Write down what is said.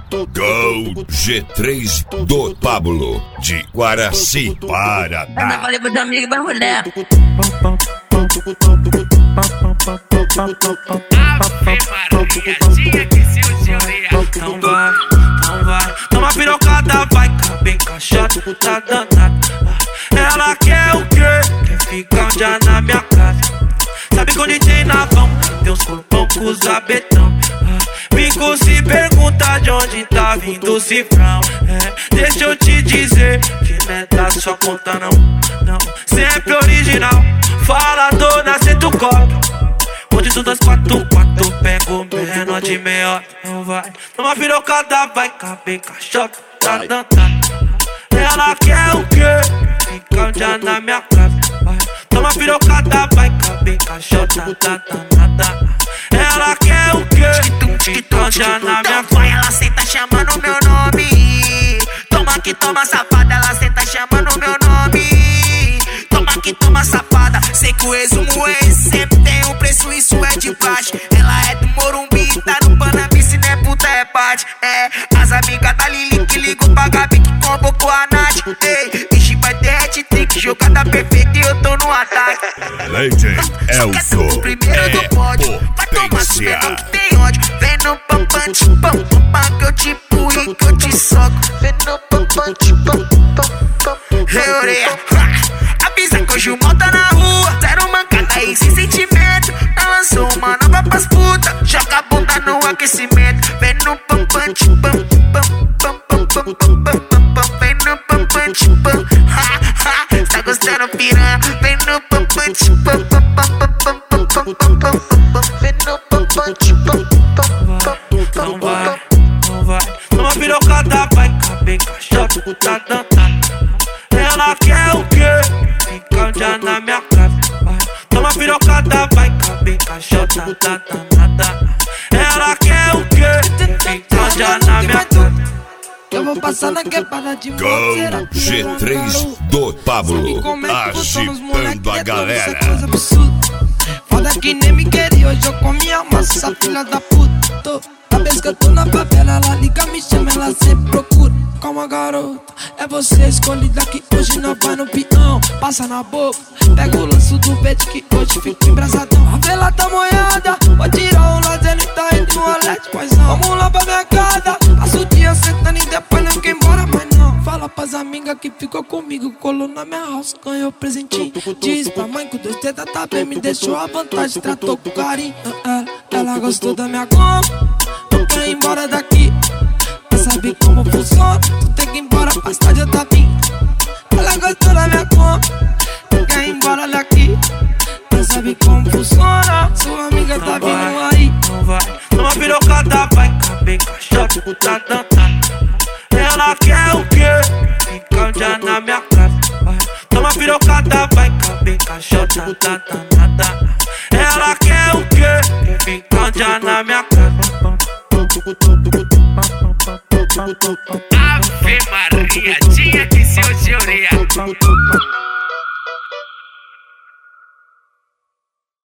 Gol G3 do Pablo de Guaraci, Paraná. Eu falei pros amigos e pra mulher. Não vai, toma pirocada, vai caber caixota, tá danada. Ela quer o quê? Quer ficar um dia na minha casa. Sabe que onde tem navão, tem uns corpão com os abetão. Pico se pergunta de onde tá vindo o cifrão. Deixa eu te dizer que não é da sua conta não. Sempre original, fala dona, cê tu cobre. Onde tu das 4, pego menor de meia. Não vai, toma pirocada, vai caber caixota, tá danada. Ela quer o quê? Fica um dia na minha casa. Vai, toma pirocada, vai caber caixota, tá danada. Ela quer o quê? Fica um dia na minha casa. Vai, ela senta chamando meu nome. Toma que toma safada, ela senta chamando meu nome. Toma que toma safada. Sei que o resumo é esse, sempre tem um preço, isso é de baixo. Ela é do Morumbi, tá no Panambi, se não é puta é parte. As amigas da Lili que ligam pra Gabi que convocou a Nath. Ei, ixi, vai ter hat-trick, jogada perfeita e eu tô no ataque. Legend Elzo Primeiro do pódio, vai tomar cimento que tem ódio. Vem no pampante, pam, pam, que eu te empurro e que eu te soco. Vem no pampante, pam, pam, pam. Hey, orelha, avisa que hoje o mal tá na rua. Zero mancada e sem sentimento. Ela lançou uma nova pras putas. Joga a bunda no aquecimento. Vem no pampante, pam, pam, pam, pam, pam, pam, pam, pam. Vem no pampante, pam. Tá gostando, piranha? Vem no pampante, pam, pam, pam, pam, pam, pam, pam, pam, pam. Vem no pampante, pam, pam, pam. Não vai, toma pirocada, vai caber caixota, tá danada. Ela quer o quê? Fica um dia na minha casa. Vai, toma pirocada, vai caber caixota, tá danada. Ela quer o quê? Fica um dia na minha casa. Eu vou passar na quebrada de Gol G3 do Pablo, agitando a galera. Foda que nem me queria, hoje eu comi a massa, essa filha da puta. Toda vez que eu tô na favela, ela liga, me chama, ela sempre procura. Calma, garota, é você escolhida que hoje não vai no peão. Passa na boca, pega o lanço do verde que hoje fica embrasadão. A vela tá molhada, vou tirar um lazer, ele tá entre um alete, paizão. Vamos lá pra minha casa, passa o dia sentando e depois não quer embora, mas não. Fala pras amigas que ficou comigo, colou na minha house, ganhou presentinho. Diz pra mãe que o 2 teta tá bem, me deixou à vontade, tratou com carinho. Ela gostou da minha goma, não quer ir embora daqui. Sabe como funciona, tu tem que ir embora, mais tarde eu tá vindo. Ela gostou da minha conta, não quer ir embora daqui. Não sabe como funciona, sua amiga tá vindo aí. Não vai, toma pirocada, vai caber caixota, tá danada. Ela quer o quê? Fica um dia na minha casa. Vai, toma pirocada, vai caber caixota, tá danada. Ela quer o quê? Fica um dia na minha casa. Ave Maria, tinha que ser o Teoria.